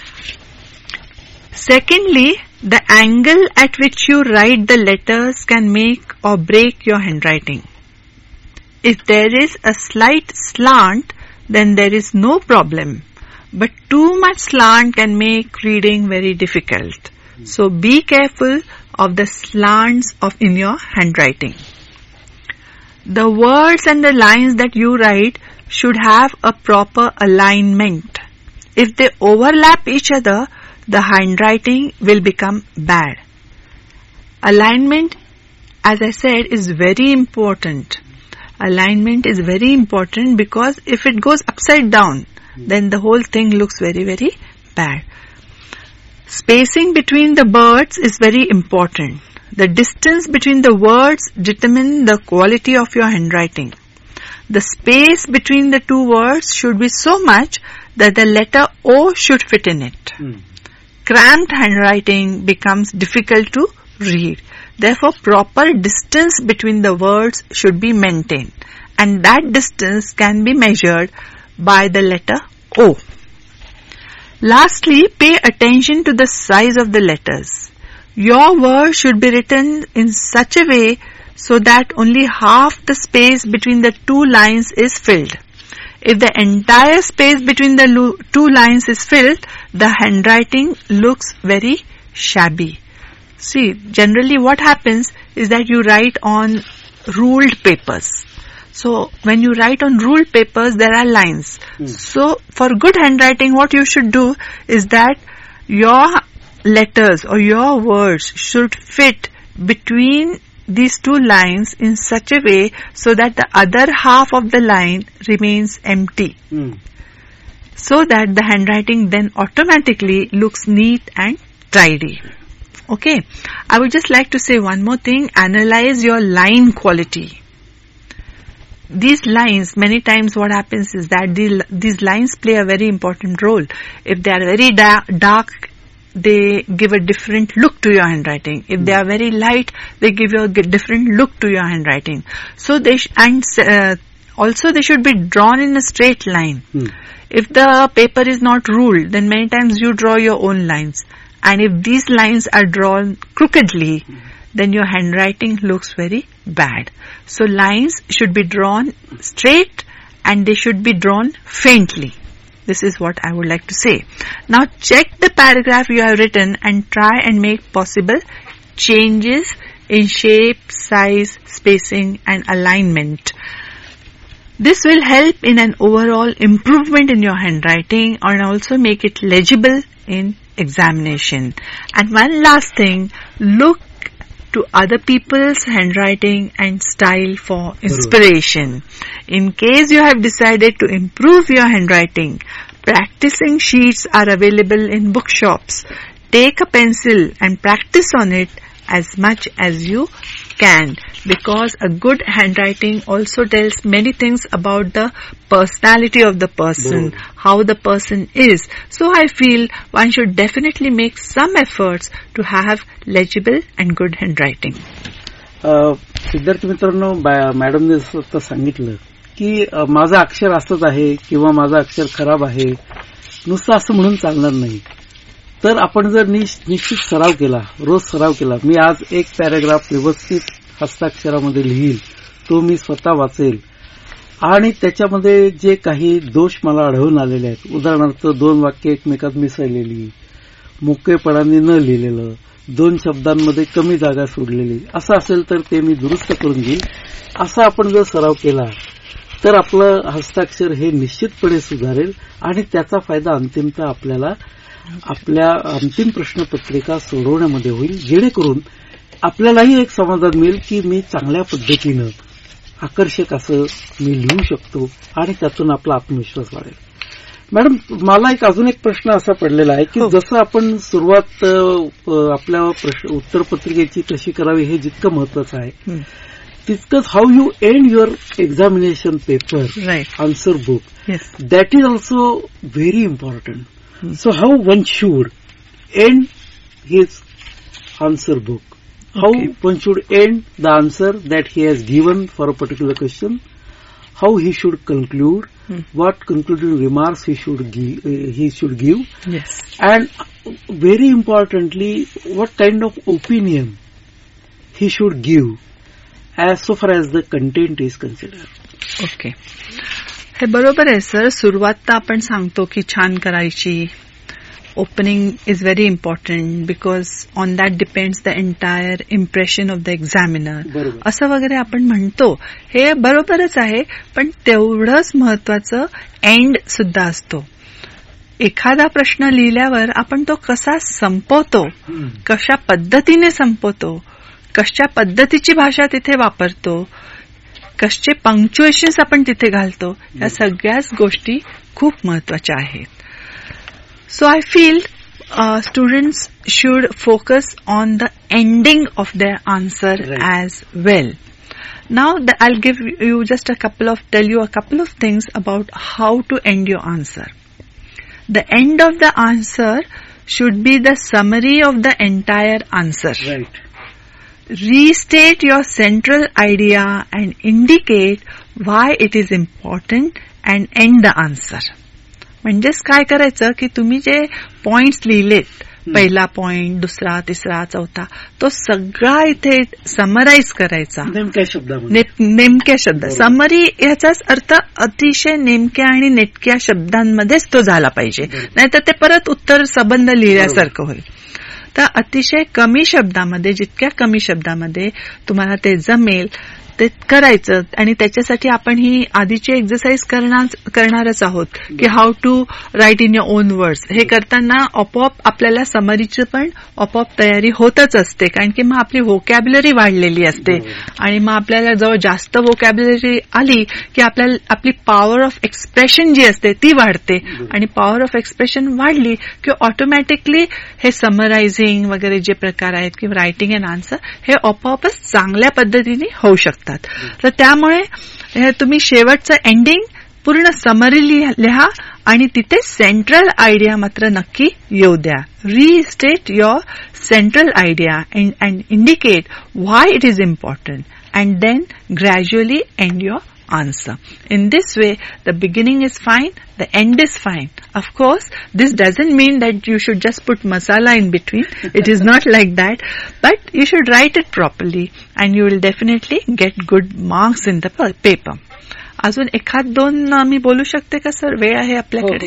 Secondly, the angle at which you write the letters can make or break your handwriting. If there is a slight slant, then there is no problem. But too much slant can make reading very difficult. So be careful of the slants in your handwriting. The words and the lines that you write should have a proper alignment. If they overlap each other, the handwriting will become bad. Alignment, as I said, is very important. Alignment is very important because if it goes upside down, then the whole thing looks very, very bad. Spacing between the words is very important. The distance between the words determine the quality of your handwriting. The space between the two words should be so much that the letter O should fit in it. cramped handwriting becomes difficult to read. Therefore, proper distance between the words should be maintained, and that distance can be measured by the letter O. Lastly, pay attention to the size of the letters. Your word should be written in such a way so that only half the space between the two lines is filled. If the entire space between the two lines is filled, the handwriting looks very shabby. See, generally what happens is that you write on ruled papers. So, when you write on ruled papers, there are lines. So, for good handwriting, what you should do is that your letters or your words should fit between these two lines in such a way so that the other half of the line remains empty. So that the handwriting then automatically looks neat and tidy. Okay. I would just like to say one more thing. Analyze your line quality. These lines, many times what happens is that these lines play a very important role. If they are very dark, they give a different look to your handwriting. If they are very light, they give you a different look to your handwriting. So also they should be drawn in a straight line. If the paper is not ruled, then many times you draw your own lines. And if these lines are drawn crookedly, then your handwriting looks very bad. So lines should be drawn straight and they should be drawn faintly. This is what I would like to say. Now check the paragraph you have written and try and make possible changes in shape, size, spacing and alignment. This will help in an overall improvement in your handwriting and also make it legible in examination. And one last thing, look to other people's handwriting and style for inspiration. In case you have decided to improve your handwriting, practicing sheets are available in bookshops. Take a pencil and practice on it as much as you can, because a good handwriting also tells many things about the personality of the person, how the person is. So I feel one should definitely make some efforts to have legible and good handwriting. विद्यार्थी मित्रांनो, मॅडमने स्वतः सांगितलं की माझं अक्षर असंच आहे किंवा माझं अक्षर खराब आहे, नुसतं असं म्हणून चालणार नाही. तर आपण जर निश्चित सराव केला, रोज सराव केला, मी आज एक पॅराग्राफ व्यवस्थित हस्ताक्षरामध्ये लिहील, तो मी स्वतः वाचेल आणि त्याच्यामध्ये जे काही दोष मला आढळून आलेले आहेत, उदाहरणार्थ 2 वाक्य एकमेकात मिसळलेली, मोकळेपणाने न लिहिलेलं, 2 शब्दांमध्ये कमी जागा सोडलेली, असं असेल तर ते मी दुरुस्त करून घेईल. असा आपण जर सराव केला तर आपलं हस्ताक्षर हे निश्चितपणे सुधारेल आणि त्याचा फायदा अंतिमतः आपल्याला आपल्या अंतिम प्रश्नपत्रिका सोडवण्यामध्ये होईल, जेणेकरून आपल्यालाही एक समाधान मिळेल की मी चांगल्या पद्धतीनं आकर्षक असं मी लिहू शकतो आणि त्यातून आपला आत्मविश्वास वाढेल. मॅडम, मला अजून एक प्रश्न असा पडलेला आहे की जसं आपण सुरुवात आपल्या उत्तरपत्रिकेची कशी करावी हे जितकं महत्वाचं आहे, तितकंच how you end your examination paper, answer book, that is also very important. So how one should end his answer book? How one should end the answer that he has given for a particular question? How he should conclude? What concluding remarks he should give? Yes. And very importantly, what kind of opinion he should give as so far as the content is considered? Okay. हे बरोबर आहे sir. सुरुवात तर आपण सांगतो की छान करायची. Opening is very important because on that depends the entire impression of the examiner, असं वगैरे आपण म्हणतो. हे बरोबरच आहे, पण तेवढंच महत्वाचं एंड सुद्धा असतो. एखादा प्रश्न लिहिल्यावर आपण तो कसा संपवतो, कशा पद्धतीने संपवतो, कशा पद्धतीची भाषा तिथे वापरतो, कसे पंक्च्युएशन्स आपण तिथे घालतो, या सगळ्याच गोष्टी खूप महत्वाच्या आहेत. So I feel students should focus on the ending of their answer as well. Now I'll give you just tell you a couple of things about how to end your answer. The end of the answer should be the summary of the entire answer. Right. Restate your central idea and indicate why it is important and end the answer. म्हणजेच काय करायचं की तुम्ही जे points लिहिलेत, पहिला point, दुसरा, तिसरा, चौथा, तो सगळा इथे समराईज करायचा नेमक्या शब्द. समरी याचाच अर्थ अतिशय नेमक्या आणि नेटक्या शब्दांमध्येच तो झाला पाहिजे, नाहीतर ते परत उत्तर संबंध लिहिल्यासारखं होईल. तर अतिशय कमी शब्दामध्ये, जितक्या कमी शब्दामध्ये तुम्हाला ते जमेल ते करायचं. आणि त्याच्यासाठी आपण ही आधीची एक्सरसाइज करणारच आहोत की how to write in your own words. हे करताना आपोआप आपल्याला समरीची पण आपोआप तयारी होतच असते, कारण की मग आपली व्होकॅब्युलरी वाढलेली असते आणि मग आपल्याला जवळ जास्त व्होकॅब्युलरी आली की आपल्याला आपली पॉवर ऑफ एक्सप्रेशन जी असते ती वाढते, आणि पॉवर ऑफ एक्सप्रेशन वाढली की ऑटोमॅटिकली हे समरायझिंग वगैरे जे प्रकार आहेत किंवा रायटिंग अँड आन्सर हे आपोआपच चांगल्या पद्धतीने होऊ शकतात. तर त्यामुळे तुम्ही शेवटचं एंडिंग पूर्ण समरी लिहा आणि तिथे सेंट्रल आयडिया मात्र नक्की येऊ द्या. Restate your central idea and indicate why it is important and then gradually end your answer. In this way, the beginning is fine, the end is fine. Of course, this doesn't mean that you should just put masala in between. It is not like that. But you should write it properly and you will definitely get good marks in the paper. अजून एखाद दोन मी बोलू शकते का sir? वेळ आहे आपल्याकडे.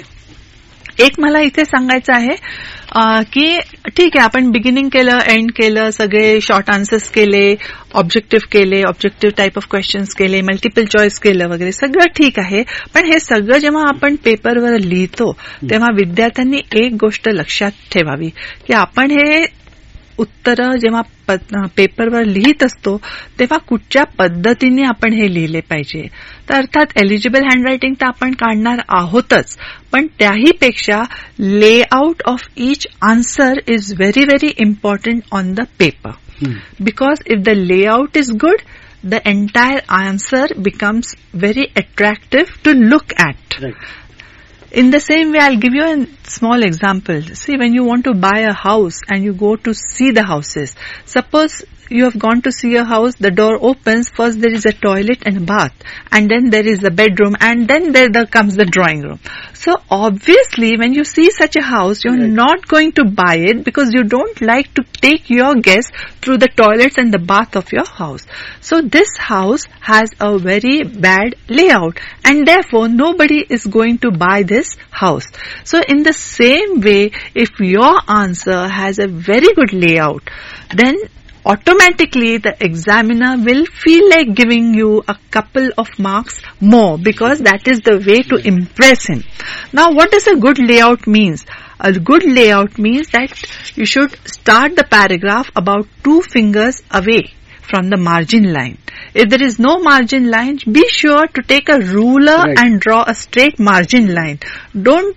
एक मला इथे सांगायचं आहे की ठीक आहे, आपण बिगिनिंग केलं, एंड केलं, सगळे शॉर्ट आन्सर्स केले, ऑब्जेक्टिव्ह टाईप ऑफ क्वेश्चन्स केले, मल्टिपल चॉईस केलं वगैरे, सगळं ठीक आहे. पण हे सगळं जेव्हा आपण पेपरवर लिहितो तेव्हा विद्यार्थ्यांनी एक गोष्ट लक्षात ठेवावी की आपण हे उत्तरं जेव्हा पेपरवर लिहित असतो तेव्हा कुठच्या पद्धतीने आपण हे लिहिले पाहिजे. तर अर्थात एलिजिबल हँडरायटिंग तर आपण काढणार आहोतच, पण त्याहीपेक्षा layout of each answer is very very important on the paper. Because if the layout is good, the entire answer becomes very attractive to look at. Right. In the same way, I'll give you a small example. See, when you want to buy a house and you go to see the houses, suppose you have gone to see a house, the door opens, first there is a toilet and a bath, and then there is a bedroom, and then there comes the drawing room. So obviously, when you see such a house, you're not going to buy it because you don't like to take your guests through the toilets and the bath of your house. So this house has a very bad layout, and therefore nobody is going to buy this house. So in the same way, if your answer has a very good layout, then automatically the examiner will feel like giving you a couple of marks more, because that is the way to impress him. Now, what does a good layout means? A good layout means that you should start the paragraph about 2 fingers away from the margin line. If there is no margin line, be sure to take a ruler and draw a straight margin line. Don't,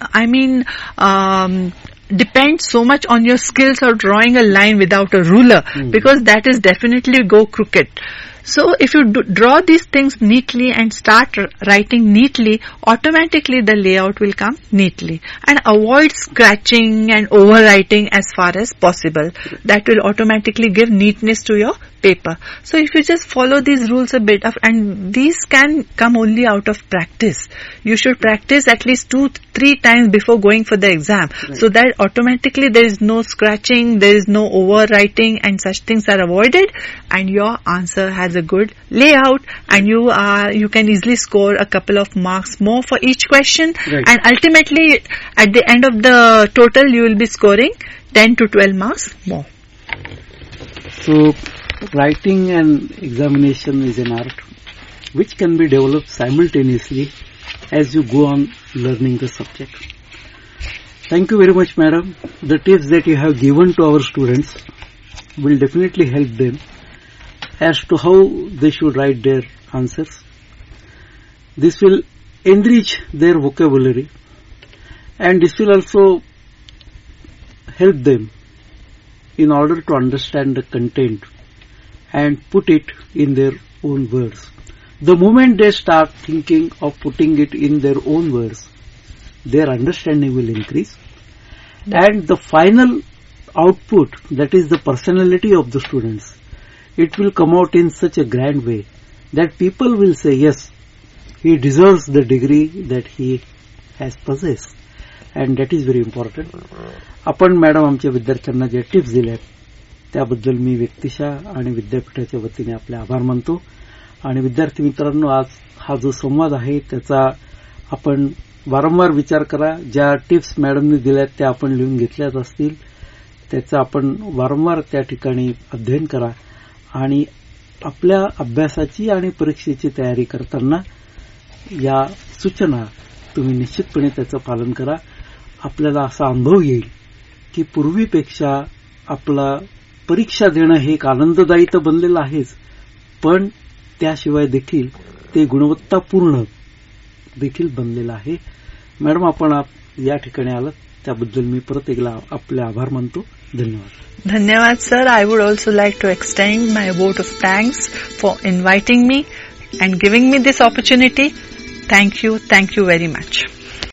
depend so much on your skills of drawing a line without a ruler, because that is definitely go crooked. So if you draw these things neatly and start writing neatly, automatically the layout will come neatly. And avoid scratching and overwriting as far as possible. That will automatically give neatness to your paper. So if you just follow these rules a bit, and these can come only out of practice. You should practice at least 2-3 times before going for the exam, so that automatically there is no scratching, there is no overwriting, and such things are avoided, and your answer has a good layout, and you can easily score a couple of marks more for each question, and ultimately at the end of the total you will be scoring 10 to 12 marks more. So writing and examination is an art which can be developed simultaneously as you go on learning the subject. Thank you very much, madam. The tips that you have given to our students will definitely help them as to how they should write their answers. This will enrich their vocabulary, and this will also help them in order to understand the content and put it in their own words. The moment they start thinking of putting it in their own words, their understanding will increase, And the final output, that is the personality of the students, it will come out in such a grand way that people will say, yes, he deserves the degree that he has possessed. And that is very important. आपण madam आमच्या विद्यार्थ्यांना ज्या tips दिल्यात त्याबद्दल मी व्यक्तिशः आणि विद्यापीठाच्या वतीने आपले आभार मानतो. आणि विद्यार्थी मित्रांनो, आज हा जो संवाद आहे त्याचा आपण वारंवार विचार करा. ज्या टिप्स मॅडमने दिल्यात त्या आपण लिहून घेतल्याच असतील, त्याचा आपण वारंवार त्या ठिकाणी अध्ययन करा आणि आपल्या अभ्यासाची आणि परीक्षेची तयारी करताना या सूचना तुम्ही निश्चितपणे त्याचं पालन करा. आपल्याला असा अनुभव येईल की पूर्वीपेक्षा आपला परीक्षा देणं हे एक आनंददायी तर बनलेलं आहेच, पण त्याशिवाय देखील ते गुणवत्तापूर्ण देखील बनलेलं आहे. मॅडम, आपण या ठिकाणी आलात त्याबद्दल मी परत एकदा आपले आभार मानतो. धन्यवाद. धन्यवाद sir. I would also like to extend my vote of thanks for inviting me and giving me this opportunity. Thank you very much.